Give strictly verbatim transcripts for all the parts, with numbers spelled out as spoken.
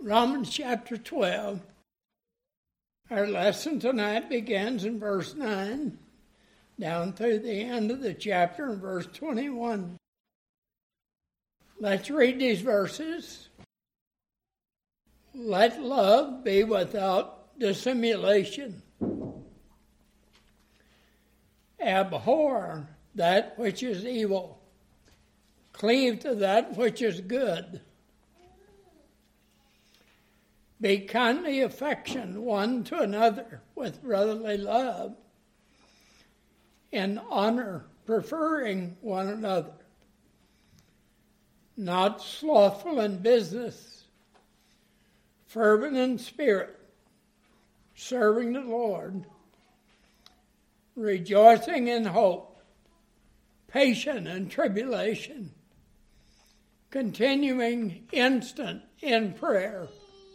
Romans chapter twelve. Our lesson tonight begins in verse nine, down through the end of the chapter in verse twenty-one. Let's read these verses. Let love be without dissimulation. Abhor that which is evil. Cleave to that which is good. Be kindly affectioned one to another with brotherly love, in honor preferring one another. Not slothful in business, fervent in spirit, serving the Lord, rejoicing in hope, patient in tribulation, continuing instant in prayer,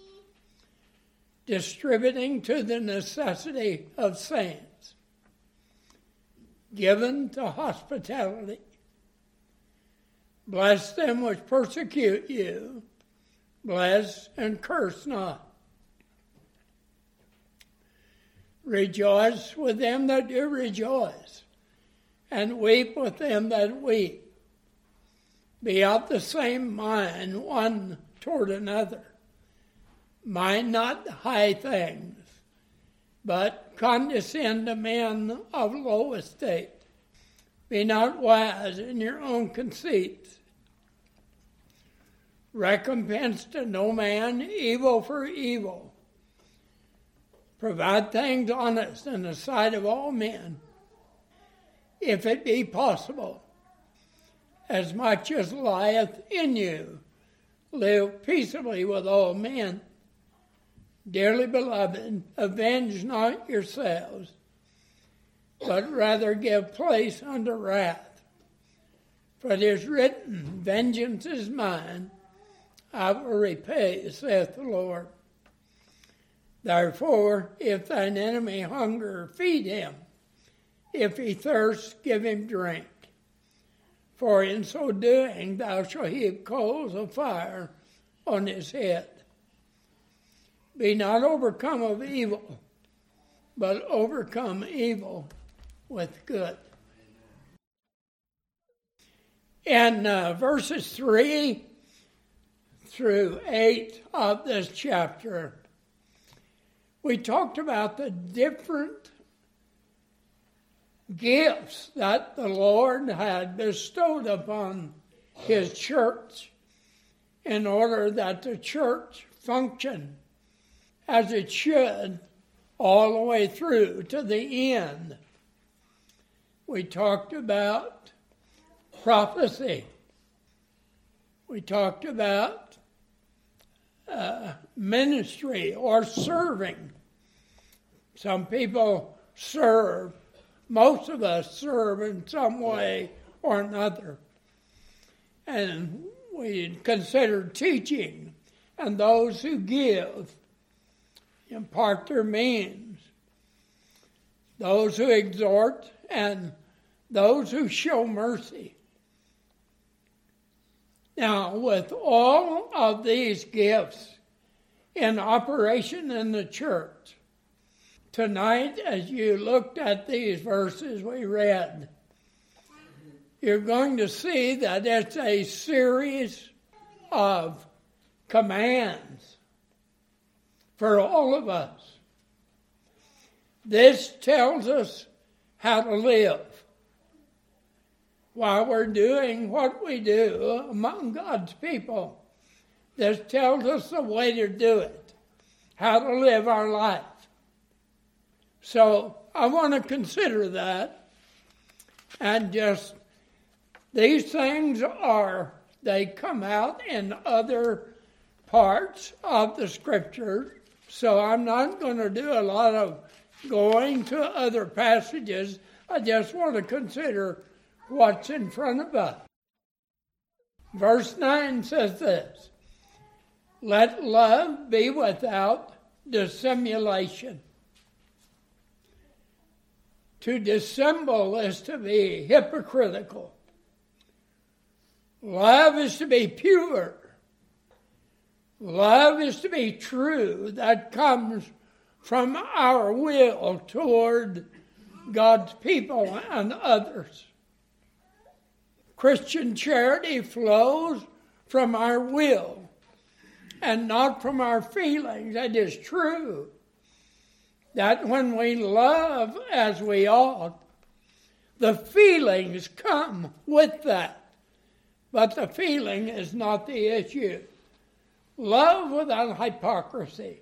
distributing to the necessity of saints, given to hospitality. Bless them which persecute you, bless and curse not. Rejoice with them that do rejoice, and weep with them that weep. Be of the same mind one toward another. Mind not high things, but condescend to men of low estate. Be not wise in your own conceits. Recompense to no man evil for evil. Provide things honest in the sight of all men, if it be possible. As much as lieth in you, live peaceably with all men. Dearly beloved, avenge not yourselves, but rather give place unto wrath. For it is written, vengeance is mine, I will repay, saith the Lord. Therefore, if thine enemy hunger, feed him. If he thirst, give him drink. For in so doing thou shalt heap coals of fire on his head. Be not overcome of evil, but overcome evil with good. In uh, verses three through eight of this chapter, we talked about the different gifts that the Lord had bestowed upon his church in order that the church function as it should all the way through to the end. We talked about prophecy. We talked about uh, ministry or serving. Some people serve. Most of us serve in some way or another. And we considered teaching and those who give, impart their means, those who exhort, and those who show mercy. Now, with all of these gifts in operation in the church, tonight, as you looked at these verses we read, you're going to see that it's a series of commands for all of us. This tells us how to live while we're doing what we do among God's people. This tells us the way to do it, how to live our life. So I want to consider that, and just these things are, they come out in other parts of the Scriptures. So I'm not going to do a lot of going to other passages. I just want to consider what's in front of us. Verse nine says this, let love be without dissimulation. To dissemble is to be hypocritical. Love is to be pure. Love is to be true. That comes from our will toward God's people and others. Christian charity flows from our will and not from our feelings. It is true that when we love as we ought, the feelings come with that. But the feeling is not the issue. Love without hypocrisy.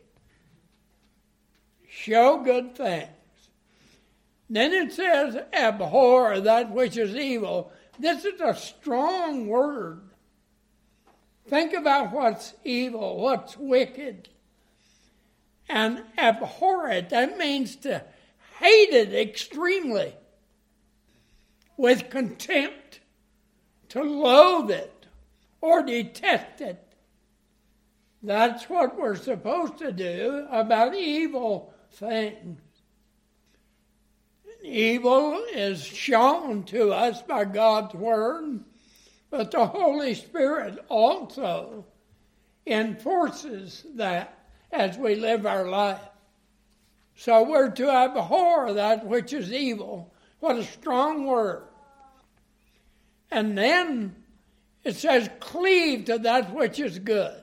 Show good things. Then it says, abhor that which is evil. This is a strong word. Think about what's evil, what's wicked. And abhor it, that means to hate it extremely. With contempt. To loathe it or detest it. That's what we're supposed to do about evil things. Evil is shown to us by God's Word, but the Holy Spirit also enforces that as we live our life. So we're to abhor that which is evil. What a strong word. And then it says, cleave to that which is good.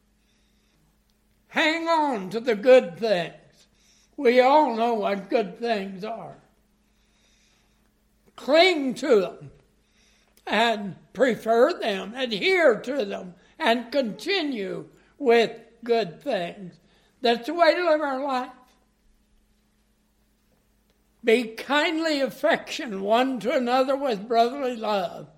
Hang on to the good things. We all know what good things are. Cling to them and prefer them, adhere to them, and continue with good things. That's the way to live our life. Be kindly affectioned one to another with brotherly love.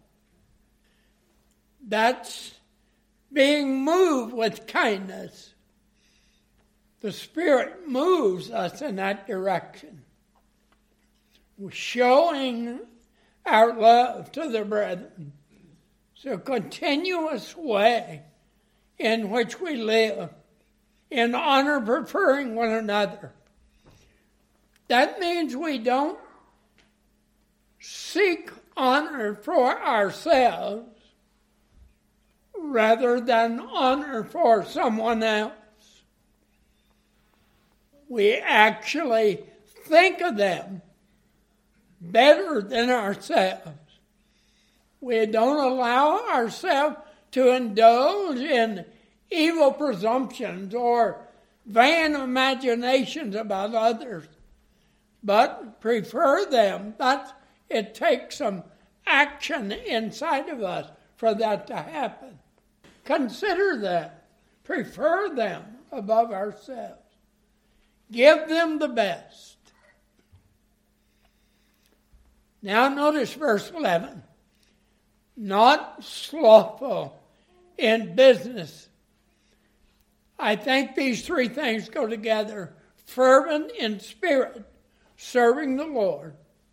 That's being moved with kindness. The Spirit moves us in that direction. We're showing our love to the brethren. It's a continuous way in which we live, in honor preferring one another. That means we don't seek honor for ourselves rather than honor for someone else. We actually think of them better than ourselves. We don't allow ourselves to indulge in evil presumptions or vain imaginations about others, but prefer them. But it takes some action inside of us for that to happen. Consider that. Prefer them above ourselves. Give them the best. Now notice verse eleven. Not slothful in business. I think these three things go together. Fervent in spirit, serving the Lord.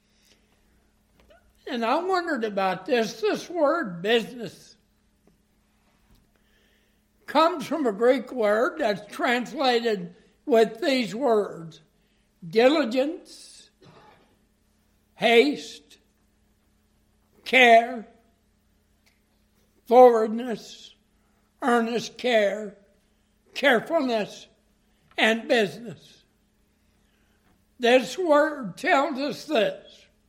And I wondered about this. This word business comes from a Greek word that's translated with these words: diligence, haste, care, forwardness, earnest care, carefulness, and business. This word tells us this: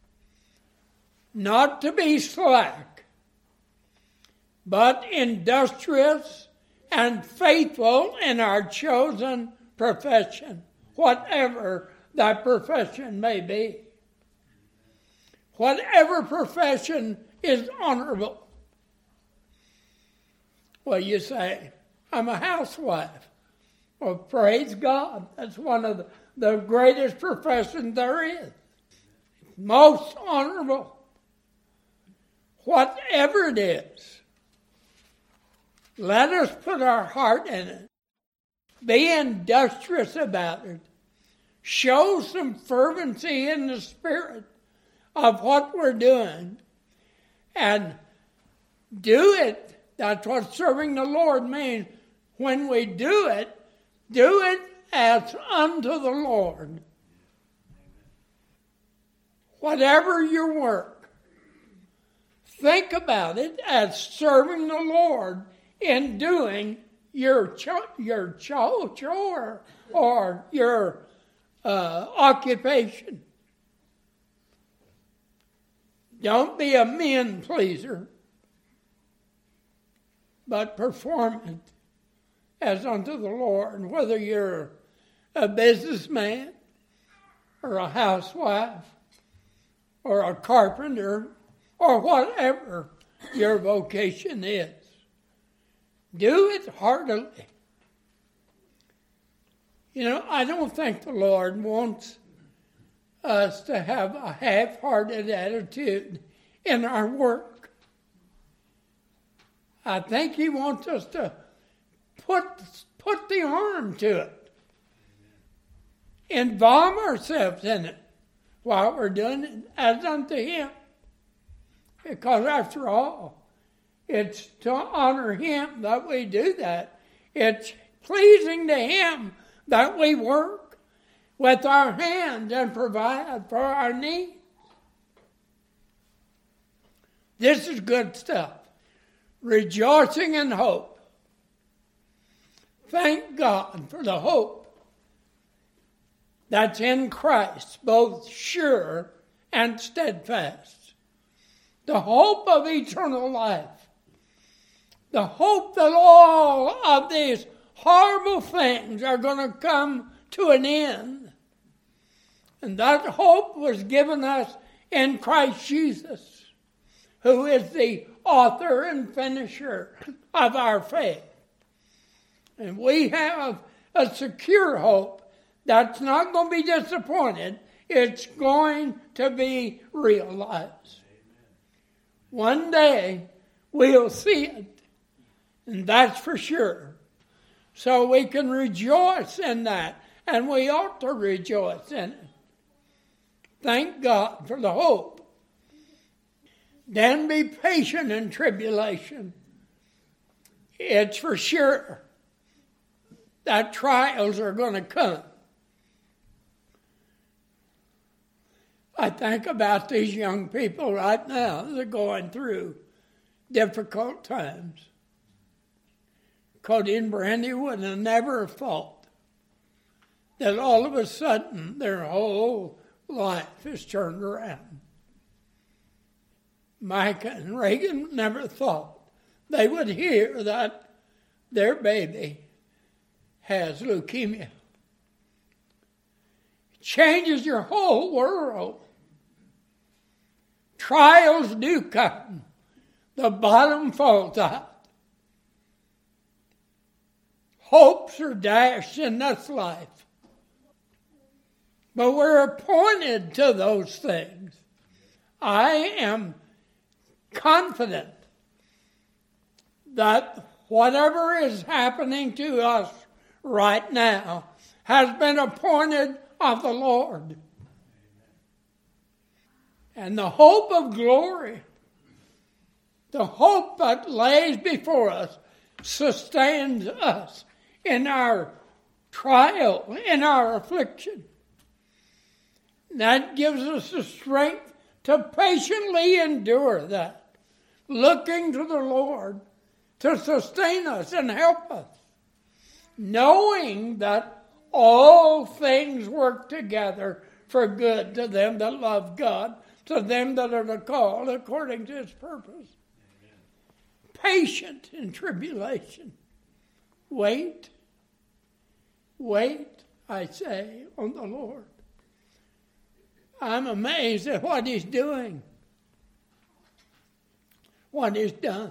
not to be slack, but industrious and faithful in our chosen profession, whatever that profession may be. Whatever profession is honorable. Well, you say, I'm a housewife. Well, praise God. That's one of the, the greatest professions there is. Most honorable. Whatever it is, let us put our heart in it. Be industrious about it. Show some fervency in the spirit of what we're doing. And do it. That's what serving the Lord means. When we do it, do it as unto the Lord. Whatever your work, think about it as serving the Lord in doing your cho- your cho- chore or your uh, occupation. Don't be a men pleaser, but perform it as unto the Lord, whether you're a businessman or a housewife or a carpenter or whatever your vocation is. Do it heartily. You know, I don't think the Lord wants us to have a half-hearted attitude in our work. I think He wants us to put, put the arm to it. Involve ourselves in it while we're doing it as unto Him. Because after all, it's to honor Him that we do that. It's pleasing to Him that we work with our hands and provide for our needs. This is good stuff. Rejoicing in hope. Thank God for the hope that's in Christ, both sure and steadfast. The hope of eternal life. The hope that all of these horrible things are going to come to an end. And that hope was given us in Christ Jesus, who is the author and finisher of our faith. And we have a secure hope that's not going to be disappointed. It's going to be realized. One day we'll see it, and that's for sure. So we can rejoice in that, and we ought to rejoice in it. Thank God for the hope. Then be patient in tribulation. It's for sure that trials are going to come. I think about these young people right now that are going through difficult times. Cody and Brandy would have never thought that all of a sudden their whole life is turned around. Micah and Reagan never thought they would hear that their baby has leukemia. It changes your whole world. Trials do come. The bottom falls out. Hopes are dashed in this life. But we're appointed to those things. I am confident that whatever is happening to us right now has been appointed of the Lord. And the hope of glory, the hope that lays before us, sustains us in our trial, in our affliction. That gives us the strength to patiently endure that, looking to the Lord to sustain us and help us, knowing that all things work together for good to them that love God, to them that are the called according to His purpose. Amen. Patient in tribulation. Wait, wait, I say, on the Lord. I'm amazed at what He's doing, what He's done.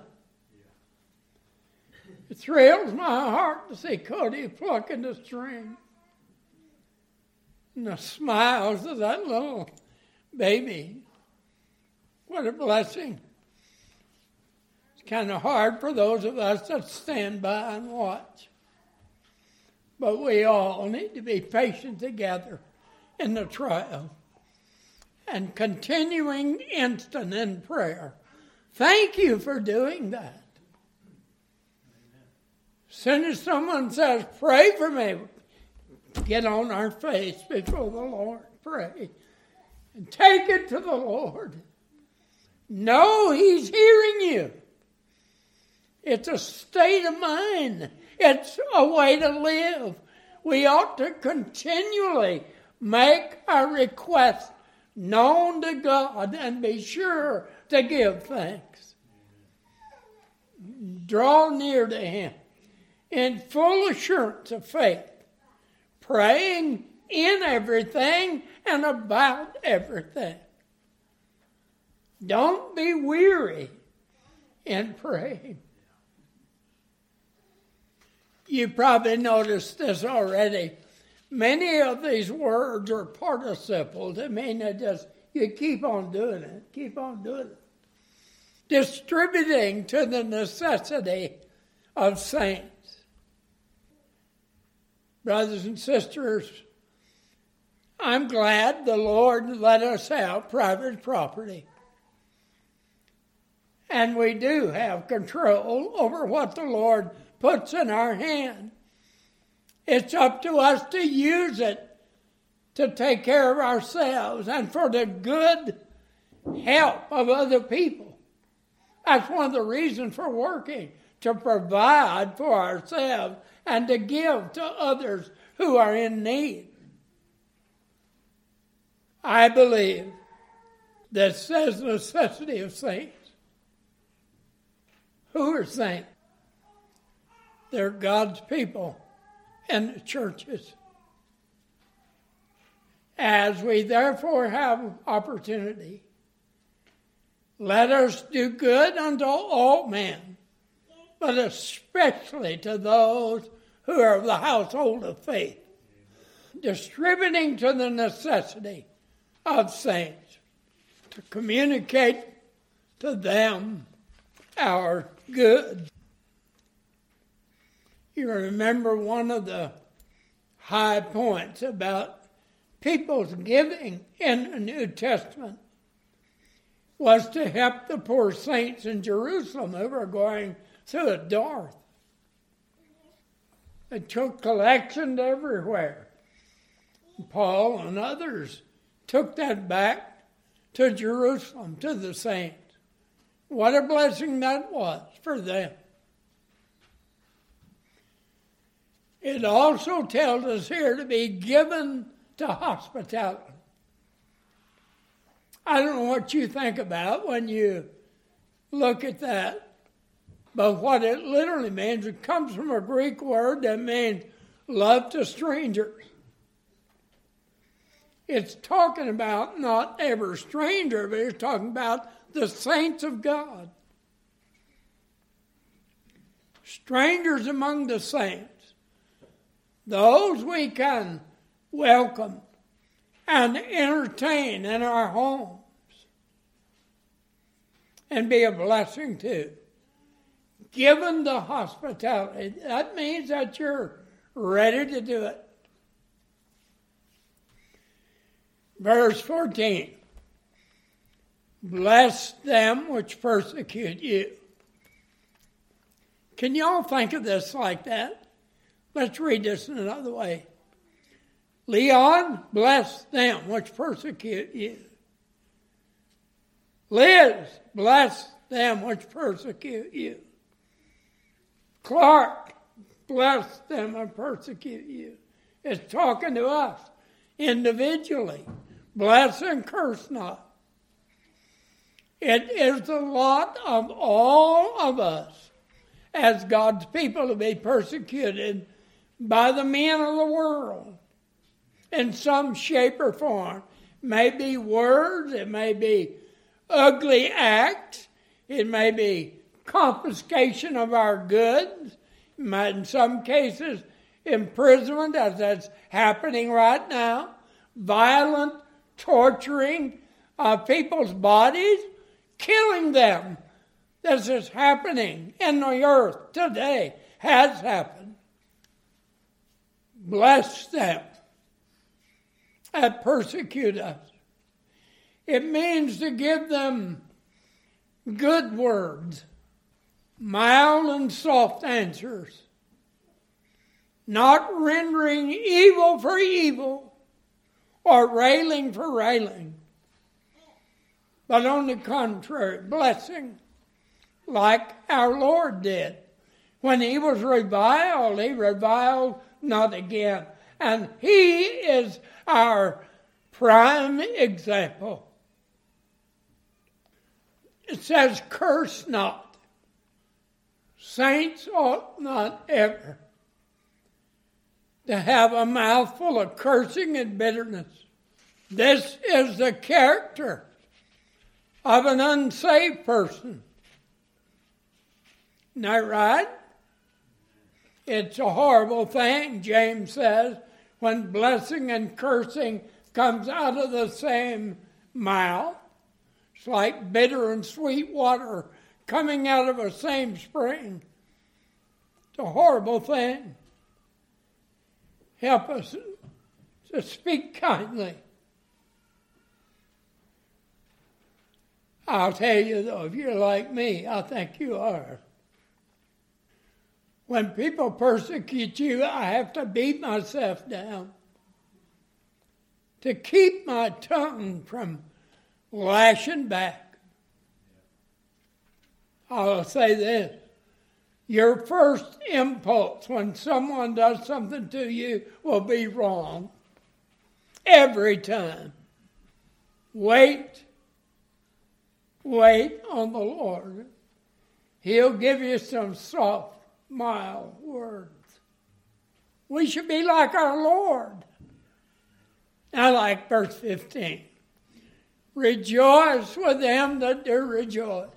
It thrills my heart to see Cody plucking the string. And the smiles of that little baby. What a blessing. It's kind of hard for those of us that stand by and watch. But we all need to be patient together in the trial and continuing instant in prayer. Thank you for doing that. As soon as someone says, pray for me, get on our face before the Lord. Pray. And take it to the Lord. Know He's hearing you. It's a state of mind. It's a way to live. We ought to continually make our requests known to God and be sure to give thanks. Draw near to Him in full assurance of faith, praying in everything and about everything. Don't be weary in praying. You probably noticed this already. Many of these words are participles. I mean, they just, you keep on doing it, keep on doing it. Distributing to the necessity of saints. Brothers and sisters, I'm glad the Lord let us have private property. And we do have control over what the Lord puts in our hand. It's up to us to use it to take care of ourselves and for the good help of other people. That's one of the reasons for working, to provide for ourselves and to give to others who are in need. I believe that says the necessity of saints. Who are saints? They're God's people in the churches. As we therefore have opportunity, let us do good unto all men, but especially to those who are of the household of faith, distributing to the necessity of saints, to communicate to them our good. You remember one of the high points about people's giving in the New Testament was to help the poor saints in Jerusalem who were going through a dearth. They took collections everywhere. Paul and others took that back to Jerusalem, to the saints. What a blessing that was for them. It also tells us here to be given to hospitality. I don't know what you think about when you look at that, but what it literally means, it comes from a Greek word that means love to strangers. It's talking about not every stranger, but it's talking about the saints of God. Strangers among the saints. Those we can welcome and entertain in our homes and be a blessing to. Given the hospitality, that means that you're ready to do it. Verse fourteen. Bless them which persecute you. Can y'all think of this like that? Let's read this in another way. Leon, bless them which persecute you. Liz, bless them which persecute you. Clark, bless them which persecute you. It's talking to us individually. Bless and curse not. It is the lot of all of us as God's people to be persecuted by the men of the world in some shape or form. It may be words, it may be ugly acts, it may be confiscation of our goods, it might, in some cases, imprisonment, as that's happening right now, violent torturing of people's bodies, killing them. This is happening in the earth today, has happened. Bless them that persecute us. It means to give them good words, mild and soft answers, not rendering evil for evil or railing for railing, but on the contrary, blessing like our Lord did. When he was reviled, he reviled not again. And he is our prime example. It says, curse not. Saints ought not ever to have a mouth full of cursing and bitterness. This is the character of an unsaved person. Isn't that right? It's a horrible thing, James says, when blessing and cursing comes out of the same mouth. It's like bitter and sweet water coming out of a same spring. It's a horrible thing. Help us to speak kindly. I'll tell you, though, if you're like me, I think you are. When people persecute you, I have to beat myself down to keep my tongue from lashing back. I'll say this. Your first impulse when someone does something to you will be wrong. Every time. Wait. Wait on the Lord. He'll give you some soft, mild words. We should be like our Lord. I like verse fifteen. Rejoice with them that do rejoice.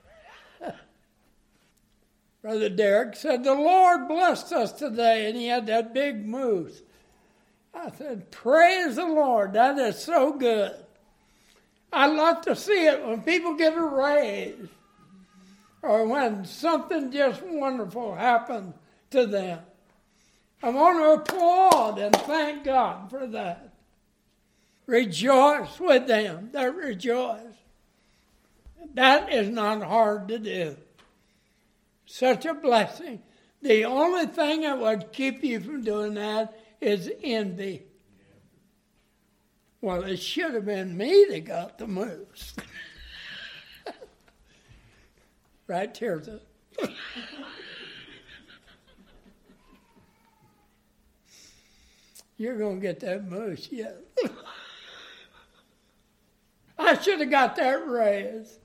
Brother Derek said, the Lord blessed us today, and he had that big moose. I said, praise the Lord. That is so good. I love to see it when people get a raise or when something just wonderful happens to them. I want to applaud and thank God for that. Rejoice with them that rejoice. That is not hard to do. Such a blessing. The only thing that would keep you from doing that is envy. Well, it should have been me that got the moose. Right here. You're going to get that moose yet. I should have got that raise.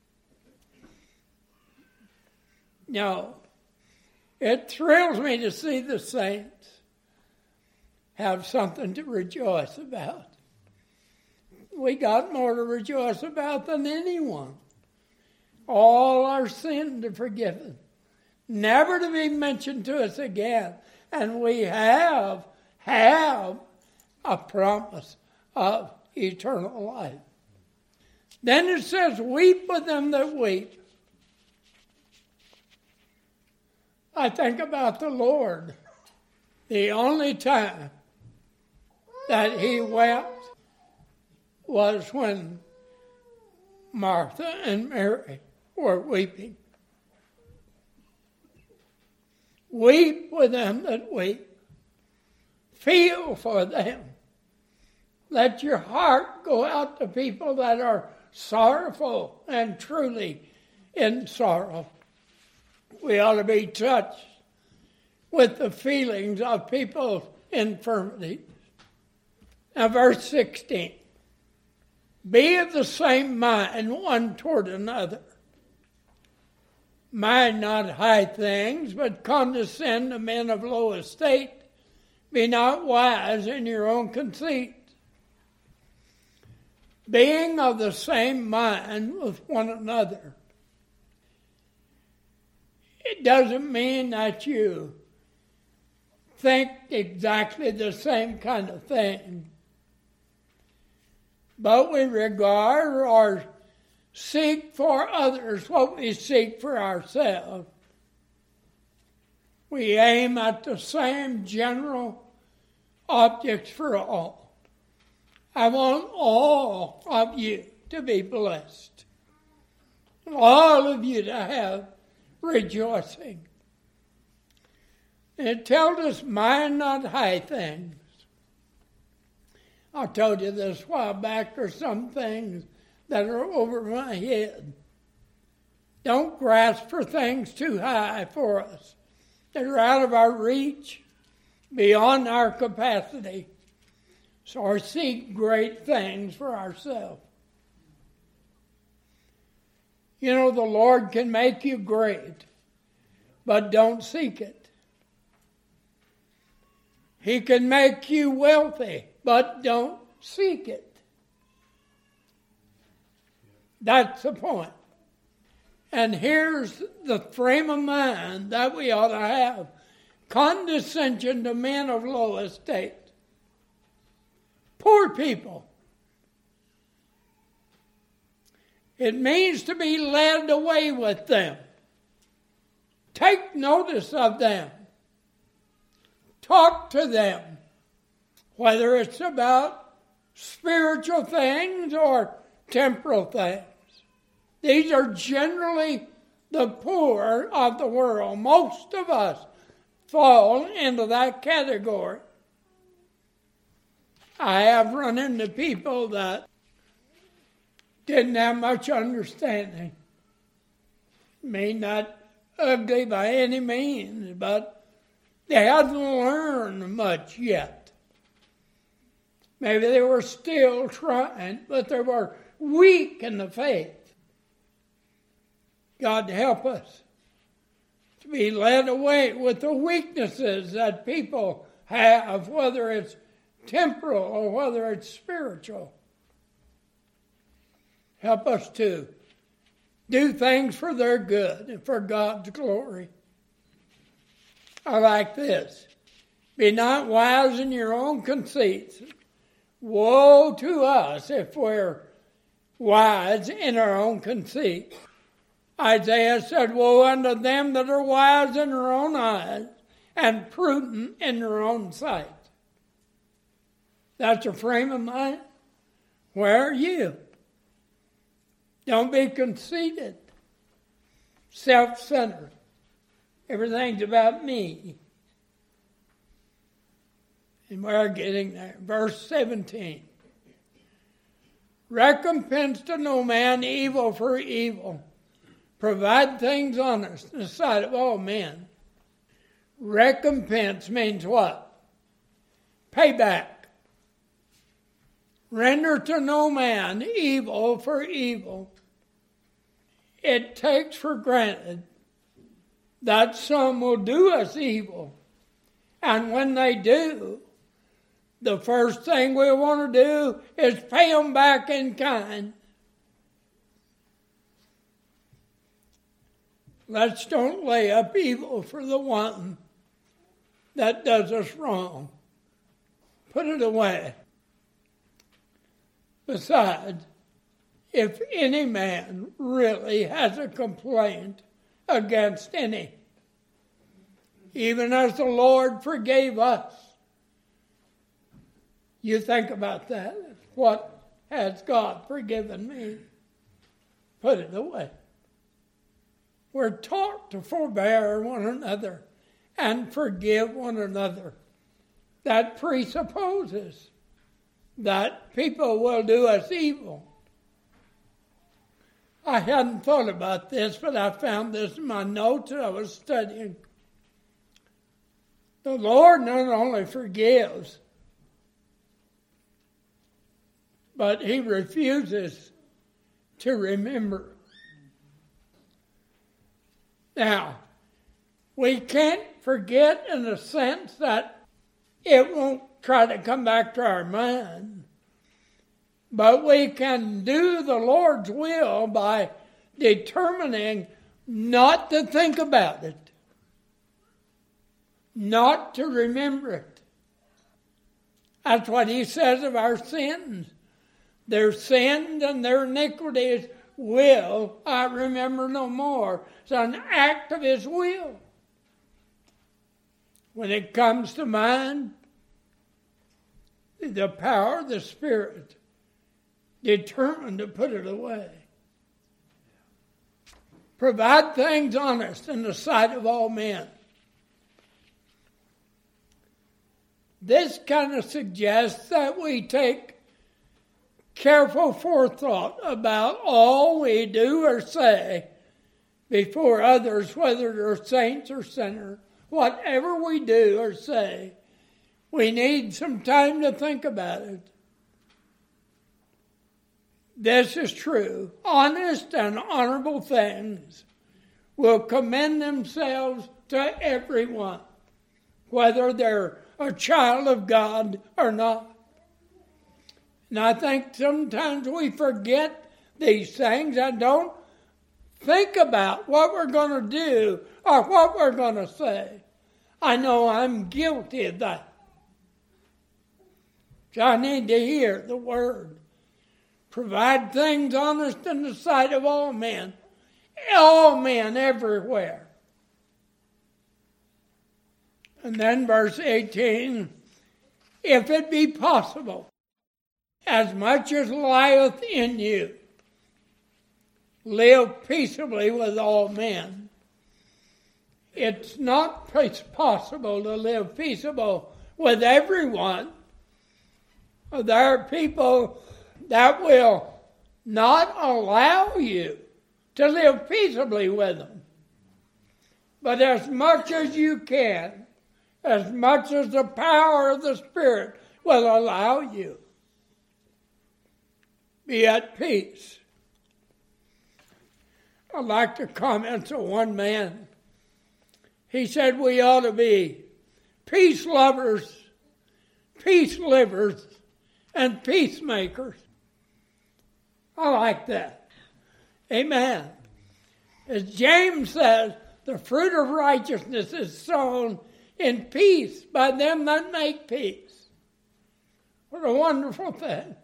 No. It thrills me to see the saints have something to rejoice about. We got more to rejoice about than anyone. All our sins are forgiven, never to be mentioned to us again. And we have, have a promise of eternal life. Then it says, weep with them that weep. I think about the Lord. The only time that he wept was when Martha and Mary were weeping. Weep with them that weep. Feel for them. Let your heart go out to people that are sorrowful and truly in sorrow. We ought to be touched with the feelings of people's infirmities. Now, verse sixteen. Be of the same mind one toward another. Mind not high things, but condescend to men of low estate. Be not wise in your own conceit. Being of the same mind with one another. It doesn't mean that you think exactly the same kind of thing. But we regard or seek for others what we seek for ourselves. We aim at the same general objects for all. I want all of you to be blessed. All of you to have rejoicing. And it tells us, mind not high things. I told you this a while back, there's some things that are over my head. Don't grasp for things too high for us. that are out of our reach, beyond our capacity. So I seek great things for ourselves. You know, the Lord can make you great, but don't seek it. He can make you wealthy, but don't seek it. That's the point. And here's the frame of mind that we ought to have. Condescension to men of low estate. Poor people. It means to be led away with them. Take notice of them. Talk to them. Whether it's about spiritual things or temporal things. These are generally the poor of the world. Most of us fall into that category. I have run into people that didn't have much understanding. May not ugly by any means, but they hadn't learned much yet. Maybe they were still trying, but they were weak in the faith. God help us to be led away with the weaknesses that people have, whether it's temporal or whether it's spiritual. Help us to do things for their good and for God's glory. I like this. Be not wise in your own conceits. Woe to us if we're wise in our own conceit. Isaiah said, woe unto them that are wise in their own eyes and prudent in their own sight. That's a frame of mind. Where are you? Don't be conceited, self-centered. Everything's about me. And we're getting there. Verse seventeen. Recompense to no man evil for evil. Provide things honest in the sight of all men. Recompense means what? Payback. Render to no man evil for evil. It takes for granted that some will do us evil. And when they do, the first thing we want to do is pay them back in kind. Let's don't lay up evil for the one that does us wrong. Put it away. Besides, if any man really has a complaint against any, even as the Lord forgave us, you think about that. What has God forgiven me? Put it away. We're taught to forbear one another and forgive one another. That presupposes that people will do us evil. I hadn't thought about this, but I found this in my notes that I was studying. The Lord not only forgives, but He refuses to remember. Now, we can't forget in the sense that it won't try to come back to our mind. But we can do the Lord's will by determining not to think about it, not to remember it. That's what He says of our sins. Their sins and their iniquities will I remember no more. It's an act of His will. When it comes to mind, the power of the Spirit determined to put it away. Provide things honest in the sight of all men. This kind of suggests that we take careful forethought about all we do or say before others, whether they're saints or sinners, whatever we do or say, we need some time to think about it. This is true. Honest and honorable things will commend themselves to everyone, whether they're a child of God or not. And I think sometimes we forget these things and don't think about what we're going to do or what we're going to say. I know I'm guilty of that. So I need to hear the word. Provide things honest in the sight of all men. All men everywhere. And then verse eighteen, if it be possible, as much as lieth in you, live peaceably with all men. It's not possible to live peaceable with everyone. There are people that will not allow you to live peaceably with them. But as much as you can, as much as the power of the Spirit will allow you, be at peace. I'd like to comment on one man. He said we ought to be peace lovers, peace livers, and peacemakers. I like that. Amen. As James says, the fruit of righteousness is sown in peace by them that make peace. What a wonderful thing.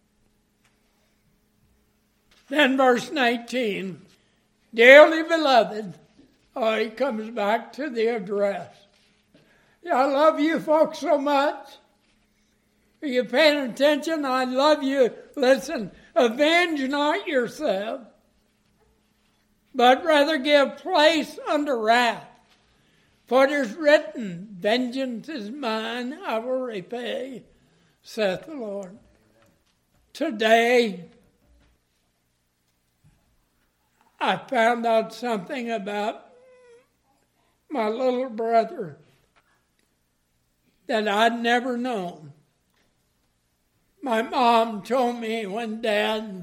Then verse nineteen, dearly beloved, oh, he comes back to the address. Yeah, I love you folks so much. Are you paying attention? I love you. Listen, avenge not yourself, but rather give place unto wrath. For it is written, vengeance is mine, I will repay, saith the Lord. Today, I found out something about my little brother that I'd never known. My mom told me when Dad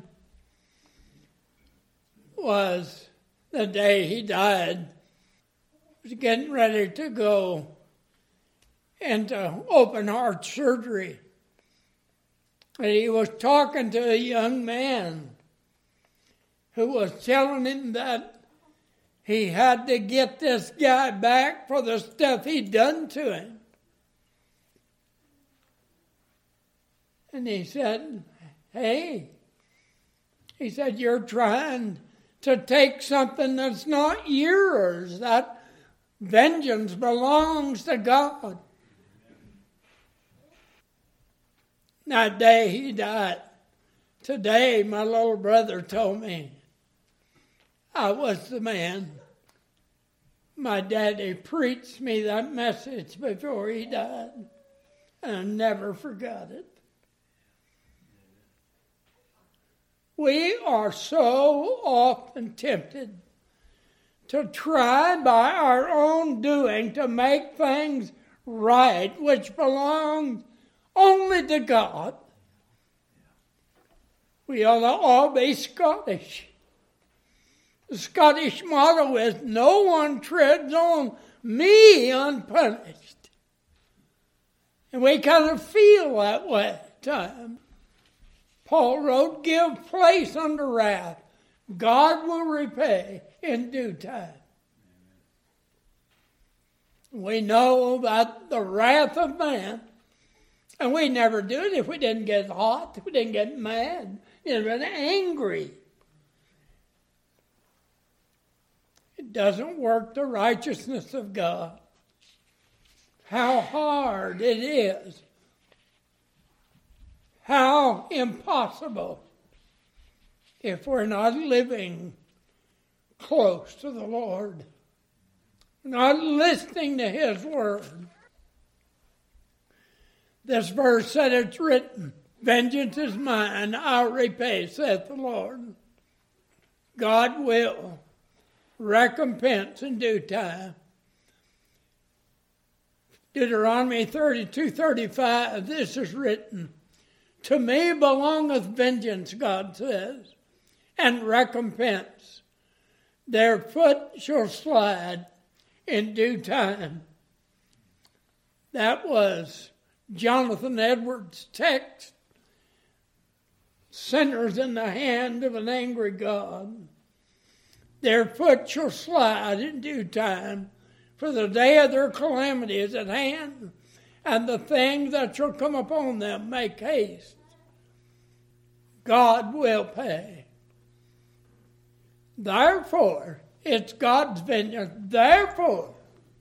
was, the day he died, was getting ready to go into open heart surgery. And he was talking to a young man who was telling him that he had to get this guy back for the stuff he'd done to him. And he said, hey, he said, you're trying to take something that's not yours. That vengeance belongs to God. That day he died. Today my little brother told me I was the man. My daddy preached me that message before he died, and I never forgot it. We are so often tempted to try by our own doing to make things right, which belongs only to God. We ought to all be Scottish. The Scottish motto is, no one treads on me unpunished. And we kind of feel that way at times. Paul wrote, give place unto wrath. God will repay in due time. We know about the wrath of man, and we never do it if we didn't get hot, if we didn't get mad, if we didn't get angry. It doesn't work the righteousness of God. How hard it is. How impossible if we're not living close to the Lord, not listening to His word. This verse said it's written, vengeance is mine, I'll repay, saith the Lord. God will recompense in due time. Deuteronomy thirty-two thirty-five, this is written, to me belongeth vengeance, God says, and recompense. Their foot shall slide in due time. That was Jonathan Edwards' text. Sinners in the hand of an angry God. Their foot shall slide in due time, for the day of their calamity is at hand, and the things that shall come upon them make haste. God will pay. Therefore, it's God's vengeance. Therefore,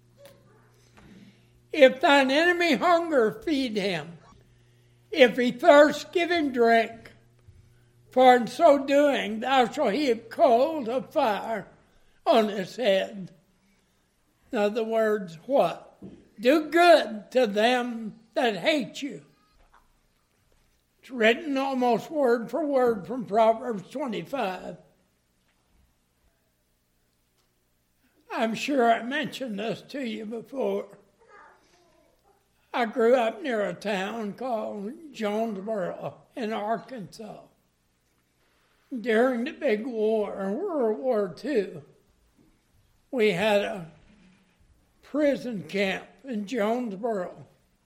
if thine enemy hunger, feed him. If he thirst, give him drink. For in so doing, thou shalt heap coals of fire on his head. In other words, what? Do good to them that hate you. It's written almost word for word from Proverbs twenty-five. I'm sure I mentioned this to you before. I grew up near a town called Jonesboro in Arkansas. During the big war, World War Two, we had a prison camp in Jonesboro.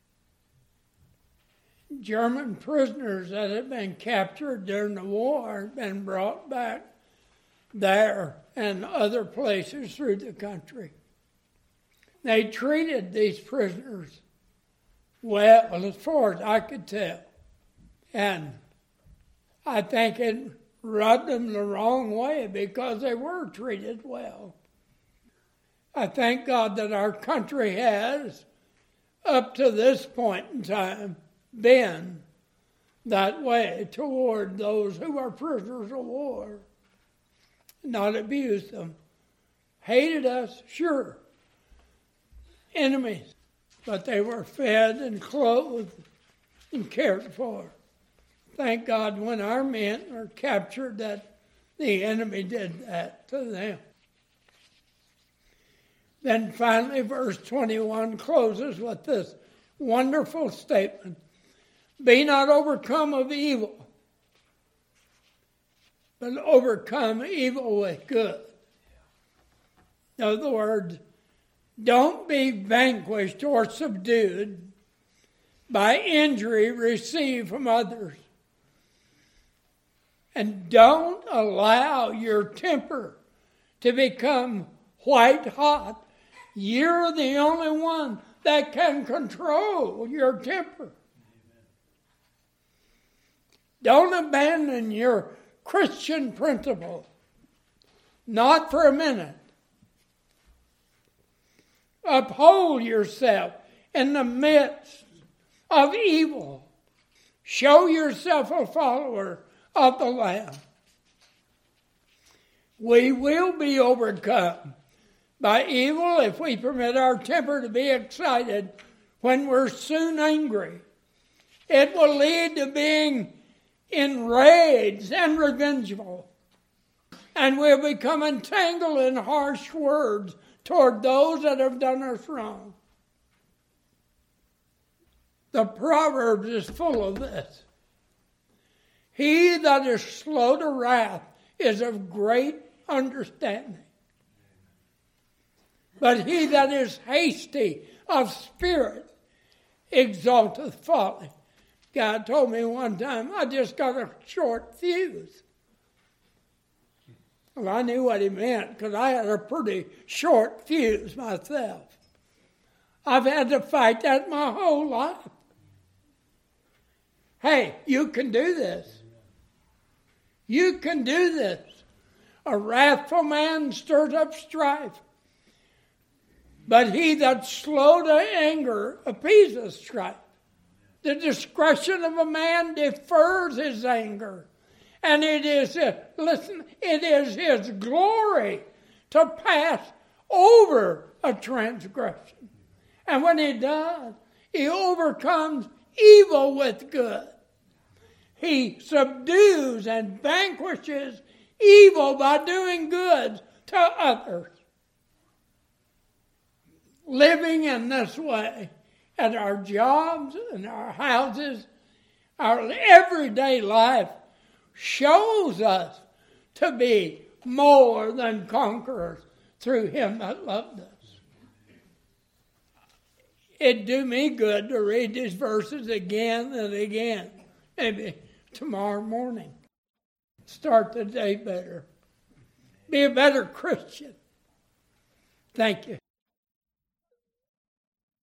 German prisoners that had been captured during the war had been brought back there and other places through the country. They treated these prisoners well, as far as I could tell. And I think it rubbed them the wrong way because they were treated well. I thank God that our country has, up to this point in time, been that way toward those who are prisoners of war. Not abused them. Hated us, sure. Enemies. But they were fed and clothed and cared for. Thank God when our men were captured that the enemy did that to them. Then finally verse twenty-one closes with this wonderful statement. Be not overcome of evil, but overcome evil with good. In other words, don't be vanquished or subdued by injury received from others. And don't allow your temper to become white hot. You're the only one that can control your temper. Don't abandon your Christian principles. Not for a minute. Uphold yourself in the midst of evil. Show yourself a follower of the Lamb. We will be overcome by evil if we permit our temper to be excited when we're soon angry. It will lead to being enraged and revengeful. And we'll become entangled in harsh words toward those that have done us wrong. The Proverbs is full of this. He that is slow to wrath is of great understanding. But he that is hasty of spirit exalteth folly. God told me one time, I just got a short fuse. Well, I knew what he meant because I had a pretty short fuse myself. I've had to fight that my whole life. Hey, you can do this. You can do this. A wrathful man stirs up strife, but he that's slow to anger appeases strife. The discretion of a man defers his anger. And it is, listen, it is his glory to pass over a transgression. And when he does, he overcomes evil with good. He subdues and vanquishes evil by doing good to others. Living in this way at our jobs and our houses, our everyday life shows us to be more than conquerors through him that loved us. It'd do me good to read these verses again and again, maybe tomorrow morning. Start the day better. Be a better Christian. Thank you.